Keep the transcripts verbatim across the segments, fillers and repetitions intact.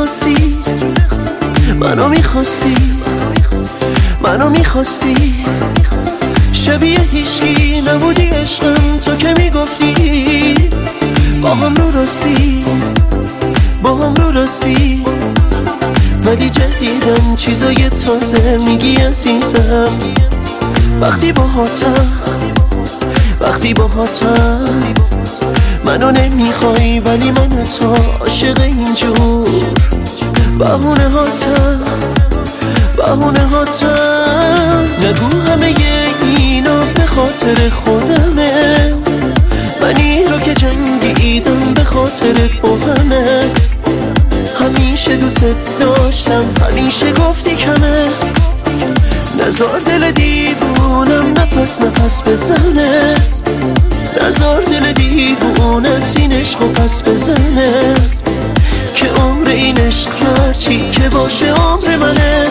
خواستی، منو میخواستی، منو میخواستی، شبیه هیچکی نبودی عشقم. تو که میگفتی با هم رو راستی، با هم رو راستی، ولی جدیدن چیزای تازه میگی عزیزم. وقتی باهاتم، وقتی باهاتم، منو نمیخوای ولی من تو عاشق اینجور بهونه هاتم، بهونه هاتم. نگو همه اینا به خاطر خودمه، منی رو که جنگیدم به خاطر با همه. همیشه دوست داشتم، همیشه گفتی کمه، نزار دل دیوونم نفس نفس بزنه، نزار دل دیوونت این عشق و پس بزنه، که عمر این عشق هرچی که باشه عمر منه.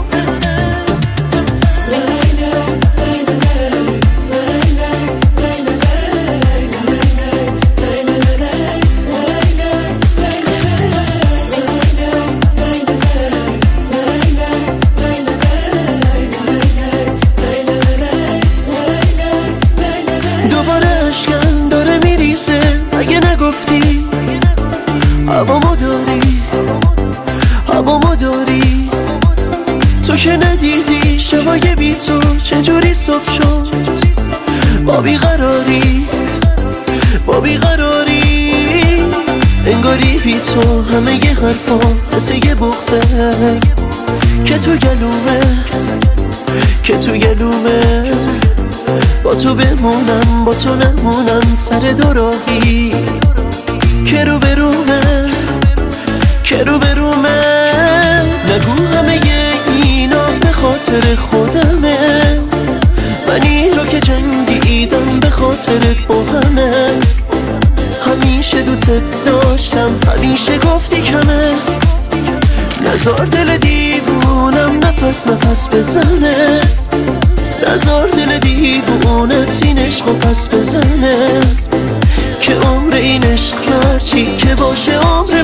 هوامو داری، هوامو داری، تو که ندیدی شبای بی تو چجوری صبح شد. با بیقراری، با بیقراری، انگاری بی تو همه ی حرفا مثل یه بغضه که تو گلومه، که تو گلومه. با تو بمونم با تو نمونم سر دوراهی، که رو برومه، که رو برومه. نگو همه اینا به خاطر خودمه، منی رو که جنگیدم به خاطر با همه. همیشه دوست داشتم، همیشه گفتی کمه، نزار دل دیوونم نفس نفس بزنه، نزار دل دیوونت این عشق و پس بزنه، که عمر این عشق هرچی که باشه عمر